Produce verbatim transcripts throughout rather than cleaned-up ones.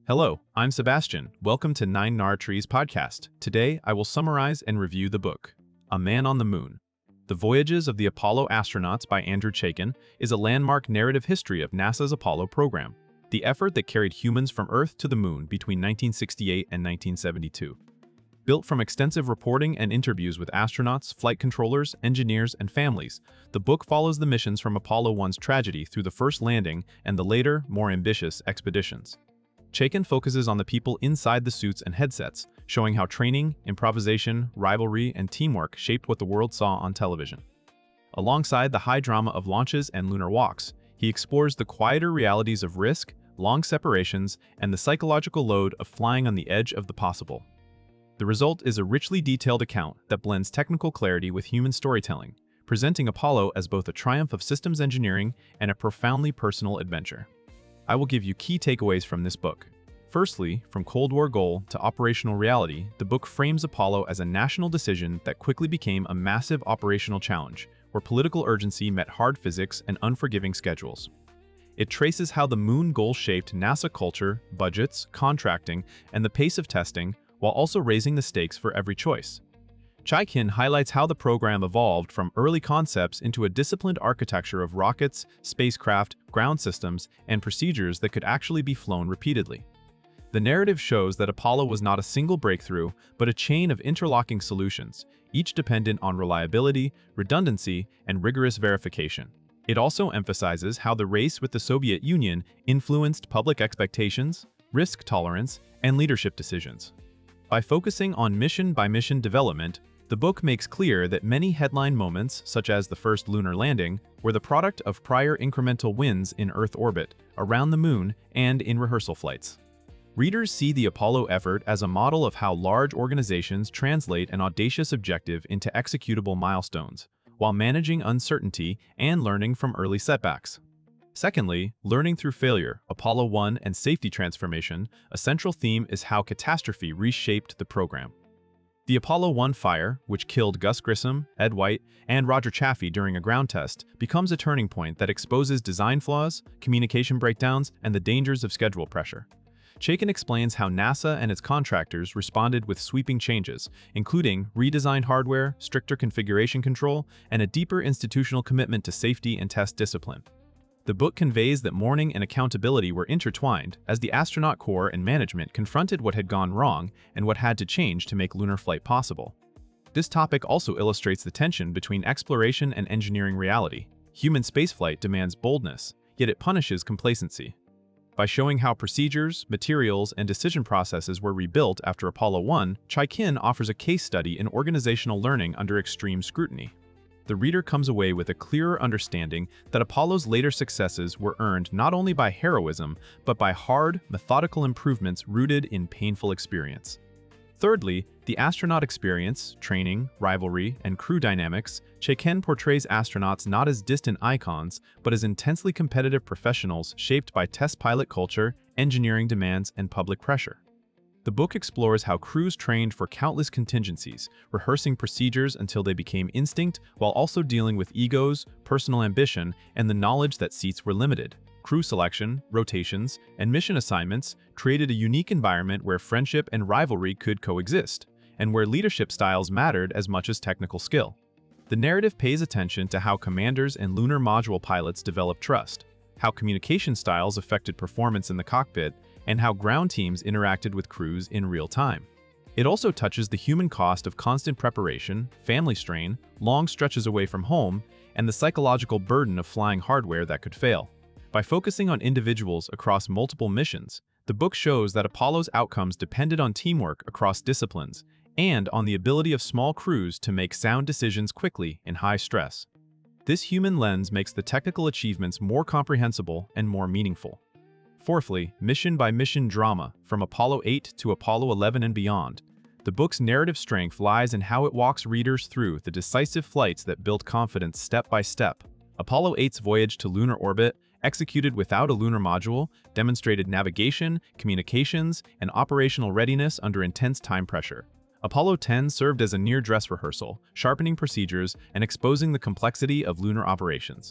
Hello, I'm Sebastian. Welcome to Nine Nar Trees podcast. Today, I will summarize and review the book, A Man on the Moon. The Voyages of the Apollo Astronauts by Andrew Chaikin is a landmark narrative history of NASA's Apollo program, the effort that carried humans from Earth to the Moon between nineteen sixty-eight and nineteen seventy-two. Built from extensive reporting and interviews with astronauts, flight controllers, engineers, and families, the book follows the missions from Apollo one's tragedy through the first landing and the later, more ambitious expeditions. Chaikin focuses on the people inside the suits and headsets, showing how training, improvisation, rivalry, and teamwork shaped what the world saw on television. Alongside the high drama of launches and lunar walks, he explores the quieter realities of risk, long separations, and the psychological load of flying on the edge of the possible. The result is a richly detailed account that blends technical clarity with human storytelling, presenting Apollo as both a triumph of systems engineering and a profoundly personal adventure. I will give you key takeaways from this book. Firstly, from Cold War goal to operational reality, the book frames Apollo as a national decision that quickly became a massive operational challenge, where political urgency met hard physics and unforgiving schedules. It traces how the moon goal shaped NASA culture, budgets, contracting, and the pace of testing, while also raising the stakes for every choice. Chaikin highlights how the program evolved from early concepts into a disciplined architecture of rockets, spacecraft, ground systems, and procedures that could actually be flown repeatedly. The narrative shows that Apollo was not a single breakthrough, but a chain of interlocking solutions, each dependent on reliability, redundancy, and rigorous verification. It also emphasizes how the race with the Soviet Union influenced public expectations, risk tolerance, and leadership decisions. By focusing on mission-by-mission development, the book makes clear that many headline moments, such as the first lunar landing, were the product of prior incremental wins in Earth orbit, around the Moon, and in rehearsal flights. Readers see the Apollo effort as a model of how large organizations translate an audacious objective into executable milestones, while managing uncertainty and learning from early setbacks. Secondly, learning through failure, Apollo one and safety transformation, a central theme is how catastrophe reshaped the program. The Apollo one fire, which killed Gus Grissom, Ed White, and Roger Chaffee during a ground test, becomes a turning point that exposes design flaws, communication breakdowns, and the dangers of schedule pressure. Chaikin explains how NASA and its contractors responded with sweeping changes, including redesigned hardware, stricter configuration control, and a deeper institutional commitment to safety and test discipline. The book conveys that mourning and accountability were intertwined as the astronaut corps and management confronted what had gone wrong and what had to change to make lunar flight possible. This topic also illustrates the tension between exploration and engineering reality. Human spaceflight demands boldness, yet it punishes complacency. By showing how procedures, materials, and decision processes were rebuilt after Apollo one, Chaikin offers a case study in organizational learning under extreme scrutiny. The reader comes away with a clearer understanding that Apollo's later successes were earned not only by heroism, but by hard, methodical improvements rooted in painful experience. Thirdly, the astronaut experience, training, rivalry, and crew dynamics. Chaikin portrays astronauts not as distant icons, but as intensely competitive professionals shaped by test pilot culture, engineering demands, and public pressure. The book explores how crews trained for countless contingencies, rehearsing procedures until they became instinct, while also dealing with egos, personal ambition, and the knowledge that seats were limited. Crew selection, rotations, and mission assignments created a unique environment where friendship and rivalry could coexist, and where leadership styles mattered as much as technical skill. The narrative pays attention to how commanders and lunar module pilots developed trust, how communication styles affected performance in the cockpit, and how ground teams interacted with crews in real time. It also touches the human cost of constant preparation, family strain, long stretches away from home, and the psychological burden of flying hardware that could fail. By focusing on individuals across multiple missions, the book shows that Apollo's outcomes depended on teamwork across disciplines and on the ability of small crews to make sound decisions quickly in high stress. This human lens makes the technical achievements more comprehensible and more meaningful. Fourthly, mission-by-mission drama, from Apollo eight to Apollo eleven and beyond. The book's narrative strength lies in how it walks readers through the decisive flights that build confidence step by step. Apollo eight's voyage to lunar orbit, executed without a lunar module, demonstrated navigation, communications, and operational readiness under intense time pressure. Apollo ten served as a near-dress rehearsal, sharpening procedures and exposing the complexity of lunar operations.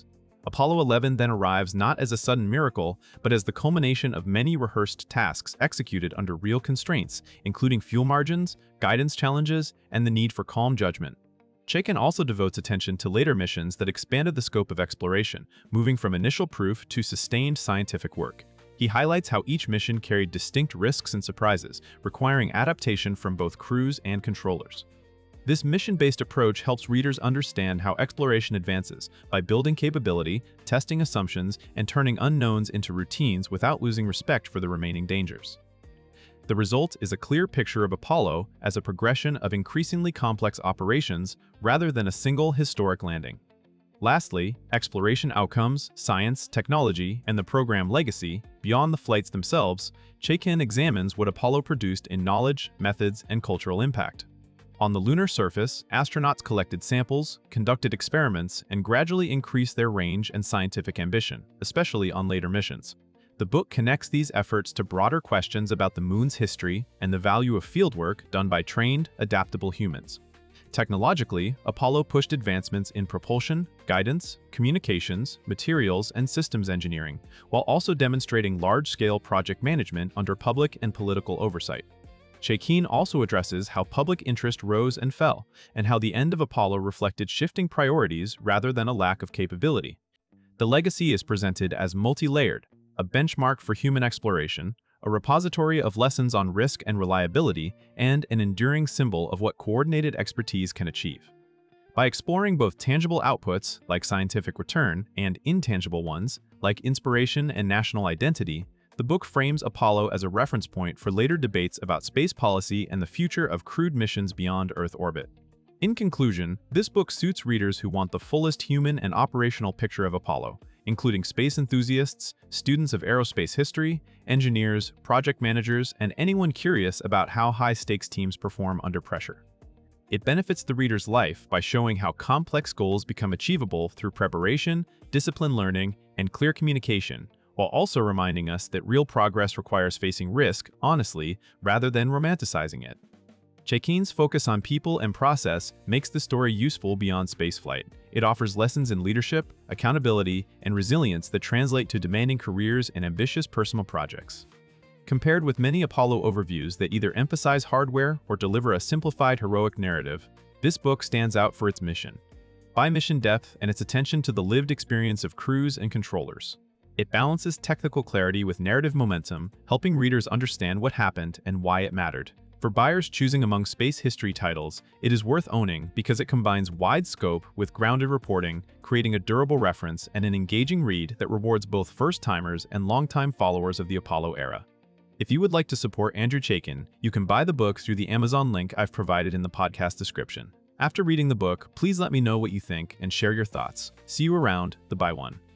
Apollo eleven then arrives not as a sudden miracle, but as the culmination of many rehearsed tasks executed under real constraints, including fuel margins, guidance challenges, and the need for calm judgment. Chaikin also devotes attention to later missions that expanded the scope of exploration, moving from initial proof to sustained scientific work. He highlights how each mission carried distinct risks and surprises, requiring adaptation from both crews and controllers. This mission-based approach helps readers understand how exploration advances by building capability, testing assumptions, and turning unknowns into routines without losing respect for the remaining dangers. The result is a clear picture of Apollo as a progression of increasingly complex operations rather than a single historic landing. Lastly, exploration outcomes, science, technology, and the program legacy, beyond the flights themselves, Chaikin examines what Apollo produced in knowledge, methods, and cultural impact. On the lunar surface, astronauts collected samples, conducted experiments, and gradually increased their range and scientific ambition, especially on later missions. The book connects these efforts to broader questions about the Moon's history and the value of fieldwork done by trained, adaptable humans. Technologically, Apollo pushed advancements in propulsion, guidance, communications, materials, and systems engineering, while also demonstrating large-scale project management under public and political oversight. Chaikin also addresses how public interest rose and fell, and how the end of Apollo reflected shifting priorities rather than a lack of capability. The legacy is presented as multi-layered, a benchmark for human exploration, a repository of lessons on risk and reliability, and an enduring symbol of what coordinated expertise can achieve. By exploring both tangible outputs, like scientific return, and intangible ones, like inspiration and national identity, the book frames Apollo as a reference point for later debates about space policy and the future of crewed missions beyond Earth orbit. In conclusion, this book suits readers who want the fullest human and operational picture of Apollo, including space enthusiasts, students of aerospace history, engineers, project managers, and anyone curious about how high-stakes teams perform under pressure. It benefits the reader's life by showing how complex goals become achievable through preparation, disciplined learning, and clear communication, while also reminding us that real progress requires facing risk honestly rather than romanticizing it. Chaikin's focus on people and process makes the story useful beyond spaceflight. It offers lessons in leadership, accountability, and resilience that translate to demanding careers and ambitious personal projects. Compared with many Apollo overviews that either emphasize hardware or deliver a simplified heroic narrative, this book stands out for its mission, by mission depth and its attention to the lived experience of crews and controllers. It balances technical clarity with narrative momentum, helping readers understand what happened and why it mattered. For buyers choosing among space history titles, it is worth owning because it combines wide scope with grounded reporting, creating a durable reference and an engaging read that rewards both first-timers and longtime followers of the Apollo era. If you would like to support Andrew Chaikin, you can buy the book through the Amazon link I've provided in the podcast description. After reading the book, please let me know what you think and share your thoughts. See you around the Buy One.